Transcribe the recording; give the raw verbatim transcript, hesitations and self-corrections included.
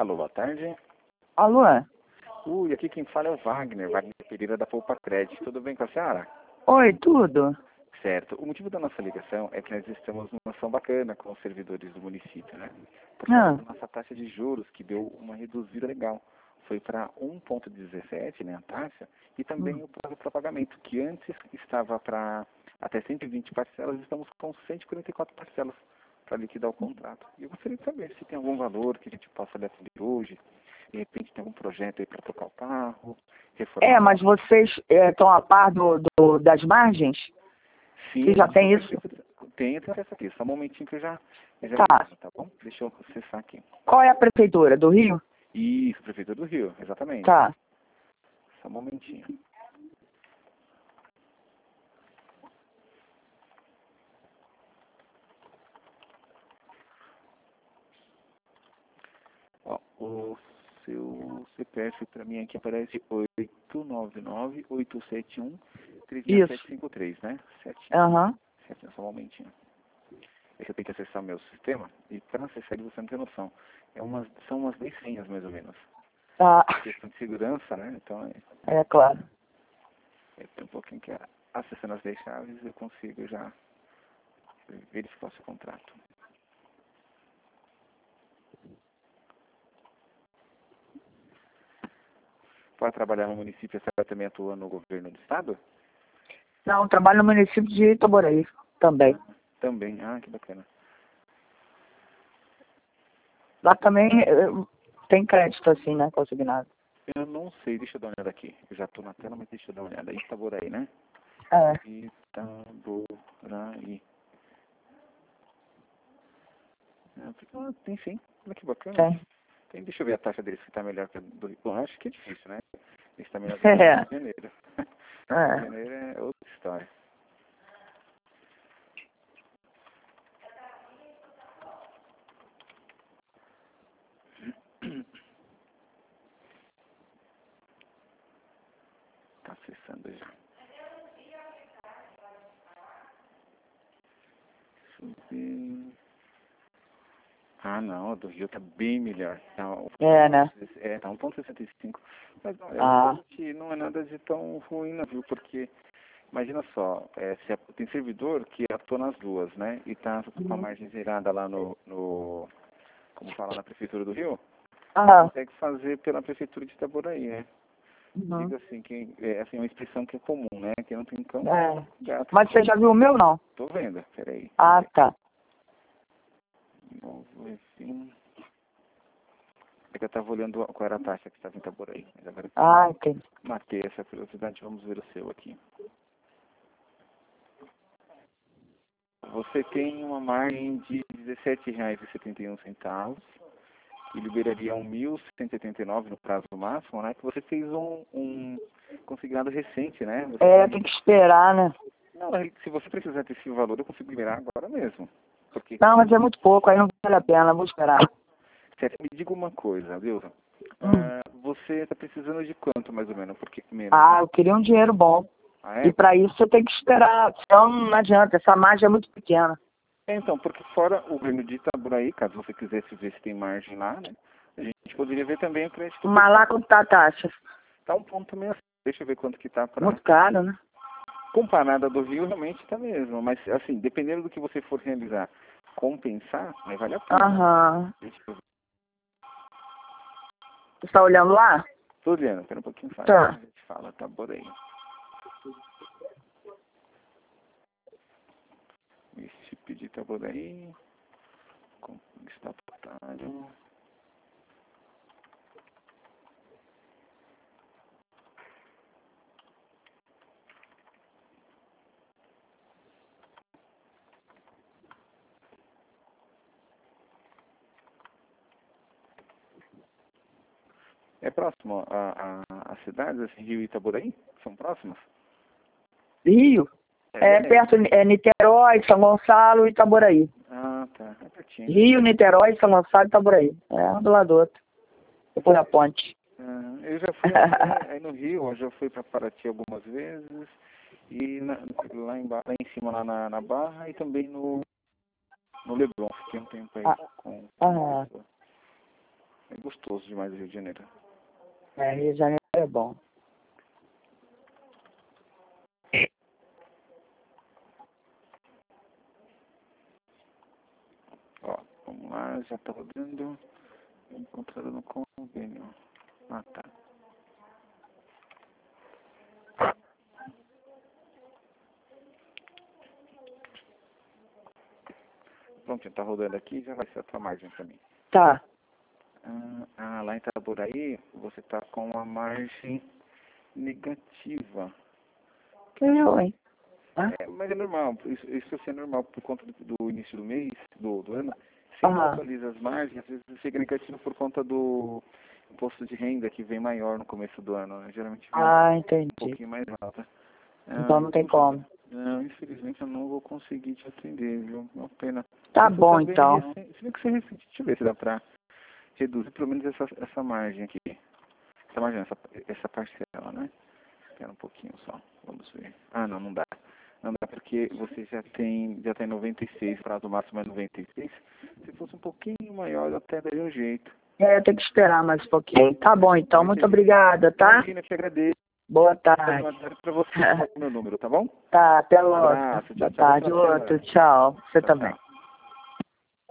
Alô, boa tarde. Alô? Ui, aqui quem fala é o Wagner, Wagner Pereira da Poupa Crédito. Tudo bem com a senhora? Oi, tudo? Certo. O motivo da nossa ligação é que nós estamos numa ação bacana com os servidores do município, né? Por Ah, causa da nossa taxa de juros, que deu uma reduzida legal. Foi para um vírgula dezessete, né, a taxa, e também hum. o prazo para pagamento, que antes estava para até cento e vinte parcelas, estamos com cento e quarenta e quatro parcelas para liquidar o contrato. E eu gostaria de saber se tem algum valor que a gente possa lhe atender hoje. De repente tem algum projeto aí para trocar o carro, reformar. É, mas vocês estão a par do, do- das margens? Sim, Que já sim, tem isso? tem acesso aqui. Só um momentinho que eu já, eu já Tá. ligo, tá bom? Deixa eu acessar aqui. Qual é a prefeitura? Do Rio? Isso, Prefeitura do Rio, exatamente. Tá. Só um momentinho. Ó, o seu C P F para mim aqui aparece oito nove nove, oito sete um, três seis sete Isso. cinco três, né? Sete, Aham. sete, só um momentinho. É que eu tenho que acessar o meu sistema e para acessar ele você não tem noção. É umas, são umas dez senhas mais ou menos. Tá. Questão de segurança, né? Então é, É claro. é tem um pouquinho que é, acessando as dez chaves eu consigo já verificar o seu contrato. Para trabalhar no município, a senhora também atua no governo do estado? Não, trabalho no município de Itaboraí também. Também, ah, que bacana. Lá também eh, tem crédito assim, né? Consignado. Eu não sei, deixa eu dar uma olhada aqui. Eu já estou na tela, mas deixa eu dar uma olhada. Itaboraí, né? É. Itaboraí. Ah, ah, tem sim, olha que bacana. Tem. Tem, deixa eu ver a taxa deles que está melhor que a do Rio. Bom, acho que é difícil, né? Esse está melhor que a do Rio É. de Janeiro. Rio de É. Janeiro é outra história. Está acessando já. Deixa eu ver. Ah, não, a do Rio tá bem melhor. Tá, É, né? é, tá um ponto sessenta e cinco. Mas olha, Ah. realmente não é nada de tão ruim, não, viu? Porque, imagina só, é, se a- tem servidor que atua nas duas, né? E tá com a margem zerada lá no, no como fala, na Prefeitura do Rio, Ah. consegue fazer pela Prefeitura de Itaboraí, né? Uhum. Digo assim, que é assim, uma expressão que é comum, né? Quem não tem cão, É. gato. Mas você já viu o meu, não? Tô vendo, peraí. Vamos Ah, ver. tá. Novo, assim. É que eu estava olhando qual era a taxa que estava em Itaboraí. Mas agora que eu Ah, entendi. matei essa curiosidade, vamos ver o seu aqui. Você tem uma margem de dezessete reais e setenta e um centavos, que liberaria um mil cento e oitenta e nove no prazo máximo, né? Que você fez um, um consignado recente, né? Você É, tem... tem que esperar, né? Não, se você precisar desse valor, eu consigo liberar agora mesmo. Porque, Não, mas é muito pouco, aí não vale a pena, vou esperar. certo, me diga uma coisa, Deusa. Hum. Ah, você está precisando de quanto, mais ou menos? Porque, menos, Ah, né? eu queria um dinheiro bom. Ah, E é? para isso você tem que esperar, senão não adianta, essa margem é muito pequena. É, então, porque fora o governo de Itaboraí, caso você quisesse ver se tem margem lá, né? A gente poderia ver também o crédito Mas lá quanto tá a taxa? tá um ponto meio assim. Deixa eu ver quanto que tá para Muito caro, né? comparada do Rio, realmente tá mesmo. Mas assim, dependendo do que você for realizar, compensar, aí vale a pena. Aham. Deixa eu ver. Você tá olhando lá? Tô olhando, espera um pouquinho, faz. Tá. A gente fala, Itaboraí. Município de Itaboraí, conquistatário. É próximo a, a, a cidades, assim, Rio e Itaboraí? São próximas? Rio? É perto, é Niterói, São Gonçalo e Itaboraí. Ah, tá. É pertinho. Rio, Niterói, São Gonçalo e Itaboraí. É um do lado do outro. Depois da ponte. Ah, eu já fui até, aí no Rio, eu já fui para Paraty algumas vezes. E na, lá, em, lá em cima, lá na, na Barra, e também no, no Leblon. Fiquei um tempo aí Ah, com, com uma ah, pessoa. É gostoso demais o Rio de Janeiro. É, Rio de Janeiro é bom. Ó, vamos lá, já tá rodando. Encontrado no convênio. Ah, tá. Pronto, tá rodando aqui, já vai ser a tua margem pra mim. Tá. Ah, ah, lá em Itaboraí, você tá com uma margem negativa. Que ruim. Hã? É, mas é normal, isso, isso assim é normal por conta do, do início do mês, do, do ano. Sempre Aham. atualiza as margens, às vezes fica negativo por conta do imposto de renda que vem maior no começo do ano, né? Geralmente vem Ah, um entendi. pouquinho mais alta. Então Ah, não tem puxa, como. não, infelizmente eu não vou conseguir te atender, viu? É uma pena. Tá Você bom, tá bem então. recente, se bem que você é recente, deixa eu ver se dá pra reduzir pelo menos essa, essa margem aqui. Essa margem, essa, essa parcela, né? Espera um pouquinho só, vamos ver. Ah, não, não dá. Não dá porque você já tem, já tem noventa e seis, o prazo máximo é noventa e seis. Se fosse um pouquinho maior, eu até daria um jeito. É, eu tenho que esperar mais um pouquinho. Tá bom, então. Muito obrigada, tá? Imagina, eu te agradeço. Boa Fazer tarde. uma tarde pra você, o meu número, tá bom? Tá, até Um logo. abraço, tchau, Boa tchau. Bom tarde. final de semana. Outro, tchau. Você Tchau, também. tchau.